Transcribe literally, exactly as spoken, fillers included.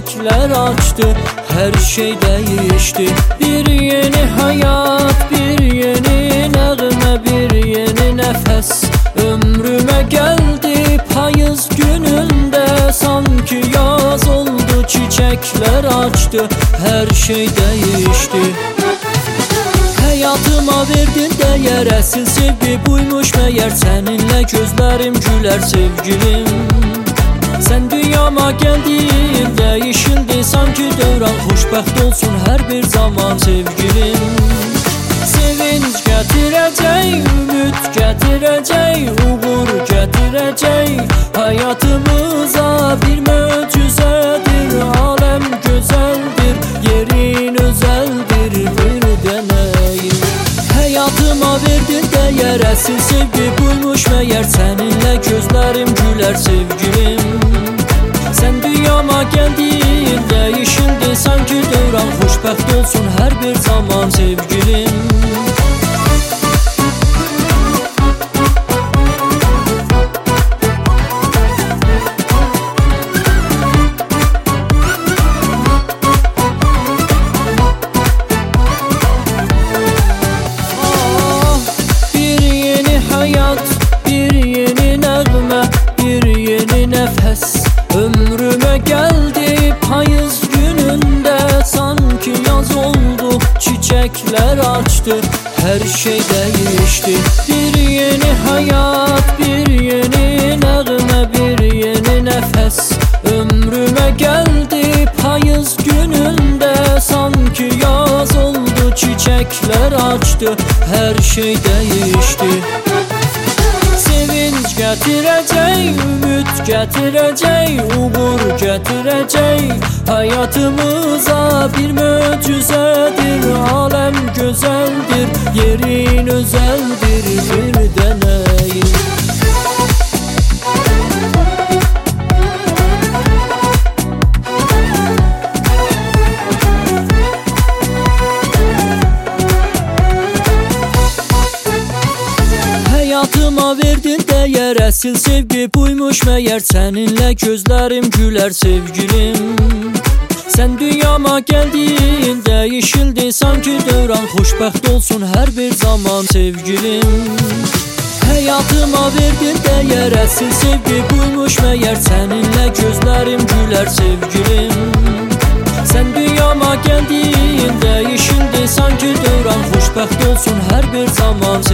çiçekler açtı, her şey değişti. Bir yeni hayat, bir yeni nəğmə, bir yeni nefes ömrüme geldi. Payız gününde sanki yaz oldu, çiçekler açtı, her şey değişti. Hayatıma verdin değer, əsl sevgi buymuş meğer. Seninle gözlerim güler sevgilim. Sen dünyama geldin, değişildi sanki dövran. Xoşbəxt olsun her bir zaman sevgilim. Sevinç gətirəcək, ümid gətirəcək, uğur gətirəcək. Hayatımıza bir möcüzədir, aləm gözəldir, yerin özəldir bir deneyim. Hayatıma verdin değer, əsl sevgi buymuş meğer. Seninle gözlerim güler sevgilim. Sen dünyama geldin, değişildi sanki dövran. Xoşbəxt olsun her bir zaman sevgilim. Ömrüme geldi payız gününde, sanki yaz oldu, çiçekler açtı, her şey değişti. Bir yeni hayat, bir yeni nəğmə, bir yeni nefes ömrüme geldi. Payız gününde sanki yaz oldu, çiçekler açtı, her şey değişti. Sevinç gətirəcək, ümid gətirəcək, uğur gətirəcək. Hayatımıza bir möcüzədir, aləm gözəldir, yerin özəldir bir deneyim. Hayatıma verdin değer, əsl sevgi buymuş meğer. Seninle gözlerim güler sevgilim. Sen dünyama geldin, değişildi sanki dövran. Xoşbəxt olsun her bir zaman sevgilim. Hayatıma verdin değer, əsl sevgi buymuş meğer. Seninle gözlerim güler sevgilim. Sen dünyama geldin, değişildi sanki dövran. Xoşbəxt olsun her bir zaman